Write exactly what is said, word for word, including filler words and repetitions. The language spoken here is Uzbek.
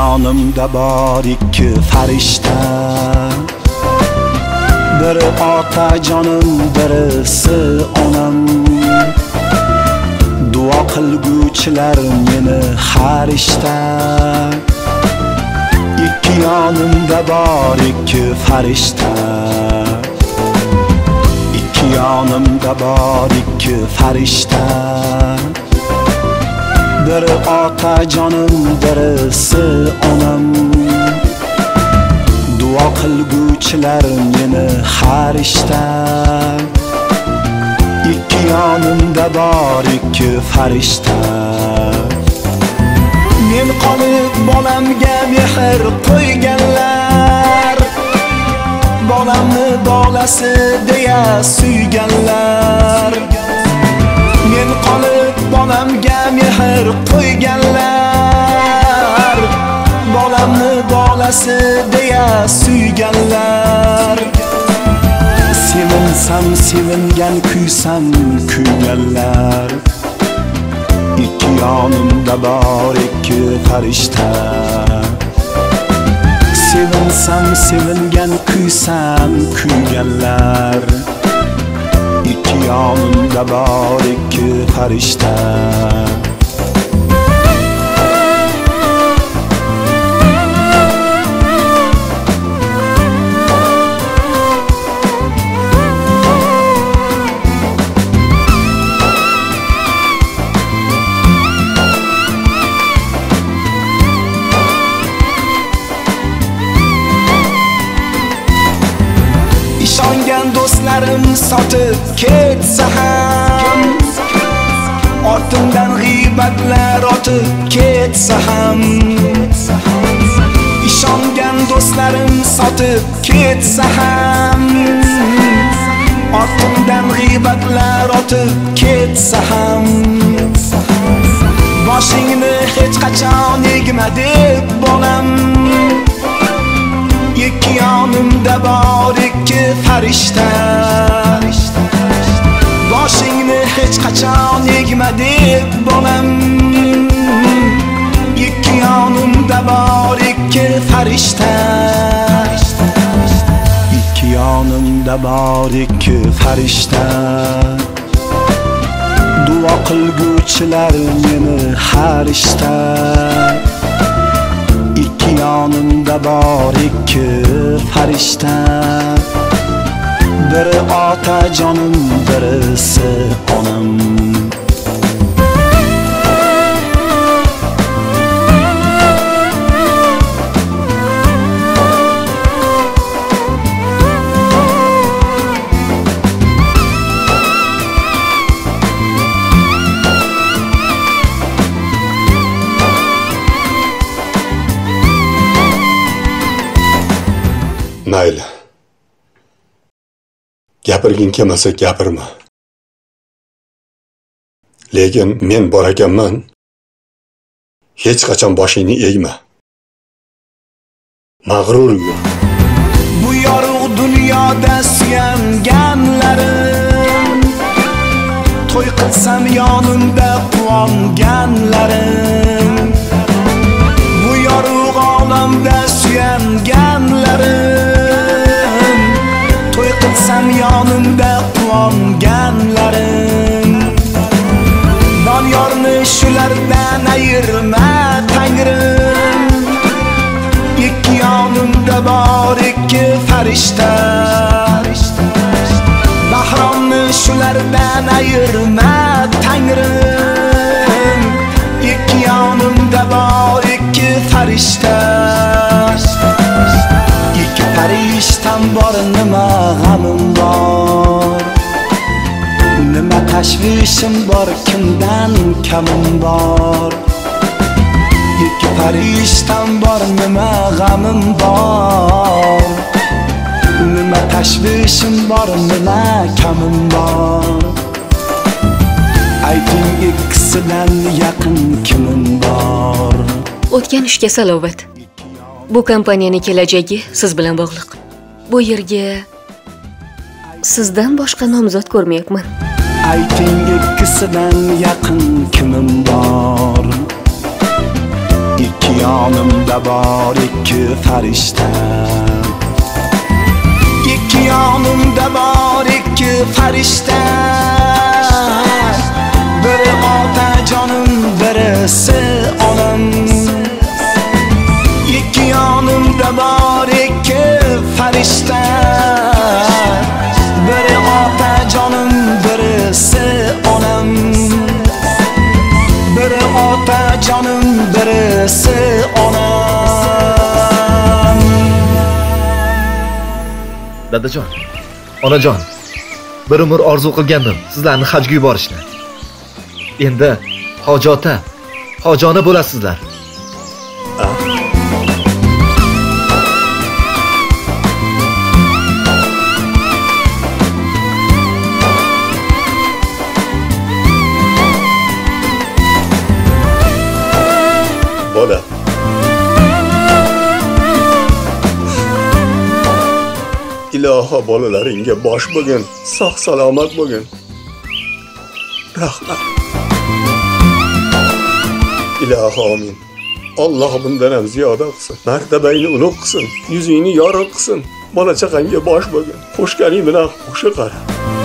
yonimda bor ikki farishta, biri otajonim, birisi onam. Duo qilguvchilar meni har ishda. Ikki yonimda bor ikki farishta, ikki yonimda bor ikki farishta, biri otajonim, birisi onam. Duo qilguvchilar meni har ishda. Ikki yonimda bor ikki farishta. Men qolib bolamga mehr qo'yganlar, bolamni bolasi deya suyganlar. Men qolib bolamga mehr qo'yganlar, bolamni bolasi deya suyganlar. Sevinsam sevingan, kuysam kuyganlar. Ikki yonimda bor ikki farishta. Sevinsam sevingan, kuysam kuyganlar. Ikki yonimda bor ikki farishta. Ishongan do'stlarim sotib ketsa ham, ortimdan g'iybatlar otib ketsa ham. Ishongan do'stlarim sotib ketsa ham, ortimdan g'iybatlar otib ketsa ham. Boshingni hech qachon egma deb bolam, ikki yonimda bor ikki farishta. Boshingni hech qachon egma deb bolam, ikki yonimda bor ikki farishta. Ikki yonimda bor ikki farishta. Duo qilguvchilar meni har ishda. Ikki yonimda bor ikki farishta, biri otajonim, birisi onam. Mayli. Gapirging kelmasa gapirma. Lekin men bor ekanman. Hech qachon boshingni egma. Mag'rur yo'q. Bu yorug' dunyoda suyanganlarim, to'y qilsam yonimda quvonganlarim. Bu yorug' olamda suyanganlarim, to'y qilsam yonimda quvonganlarim. Doniyorni shulardan ayirma Tangrim. Ikki yonimda bor ikki farishta. Bahromni shulardan ayirma Tangrim. Ikki yonimda bor ikki farishta. Ikki farishtam bor, nima g'amim bor, nima tashvishim bor, kimdan kamim bor. Ikki farishtam bor, nima g'amim bor, nima tashvishim bor, nima kamim bor. Ayting ikkisidan yaqin kimim bor. O'tgan ishga salovat. Bu kompaniyaning kelajagi siz bilan bog'liq. Bu yerga sizdan boshqa nomzod ko'rmayapman. Ayting ikkisidan yaqin kimim bor. Ikki ikki yonimda bor ikki farishta. İki yonimda bor ikki farishta. Biri otajonim, birisi onam. İki yonimda bor ikki farishta. Biri otajonim, birisi onam. Biri otajonim, birisi onam. Dadajon, onajon, bir umr orzu qilgandim sizlarni hajga yuborishni. Endi hojota, hojona bo'lasizlar. Bola. Iloho bolalaringga bosh bo'lgin, sog' salomat bo'lgin. Rahmat. Iloho amin. Alloh bundan ham ziyoda qilsin. Martabayni ulug' qilsin, yuzingni yorug' qilsin. Bola chaqangga bosh bo'lgin. Qo'shganing bilan qo'shiq qara.